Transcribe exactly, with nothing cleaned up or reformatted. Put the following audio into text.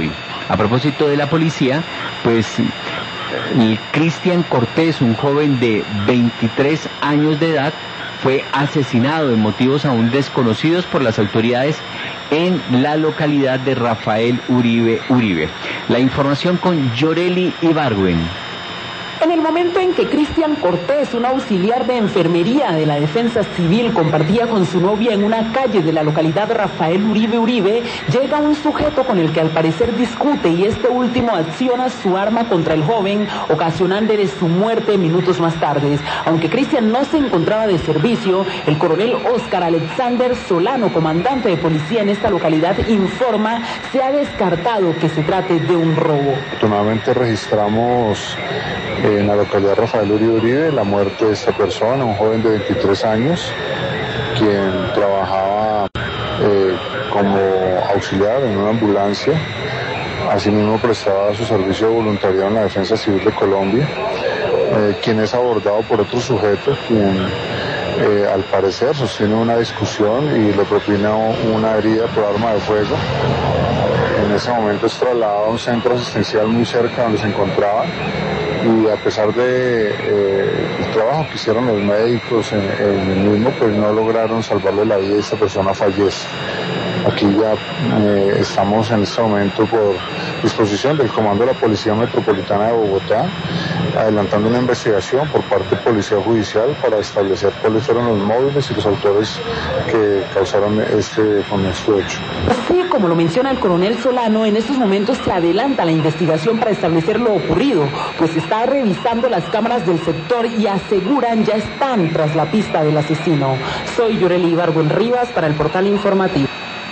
hoy. A propósito de la policía, pues Cristian Cortés, un joven de veintitrés años de edad, fue asesinado de motivos aún desconocidos por las autoridades en la localidad de Rafael Uribe Uribe. La información con Yoreli Ibargüen. En el momento en que Cristian Cortés, un auxiliar de enfermería de la Defensa Civil, compartía con su novia en una calle de la localidad Rafael Uribe Uribe, llega un sujeto con el que al parecer discute y este último acciona su arma contra el joven, ocasionándole su muerte minutos más tarde. Aunque Cristian no se encontraba de servicio, el coronel Óscar Alexander Solano, comandante de policía en esta localidad, informa se ha descartado que se trate de un robo. Afortunadamente registramos en la localidad Rafael Uribe Uribe la muerte de esta persona, un joven de veintitrés años, quien trabajaba eh, como auxiliar en una ambulancia. Asimismo prestaba su servicio de voluntariado en la Defensa Civil de Colombia, eh, quien es abordado por otro sujeto, quien eh, al parecer sostiene una discusión y le propina una herida por arma de fuego. En ese momento es trasladado a un centro asistencial muy cerca donde se encontraba, y a pesar de eh, el trabajo que hicieron los médicos en, en el mismo, pues no lograron salvarle la vida y esta persona fallece. Aquí ya eh, estamos en este momento por disposición del Comando de la Policía Metropolitana de Bogotá, adelantando una investigación por parte de Policía Judicial para establecer cuáles fueron los móviles y los autores que causaron este honesto hecho. Sí, como lo menciona el coronel Solano, en estos momentos se adelanta la investigación para establecer lo ocurrido, pues se está revisando las cámaras del sector y aseguran ya están tras la pista del asesino. Soy Yoreli Ibargüen Rivas para el Portal Informativo.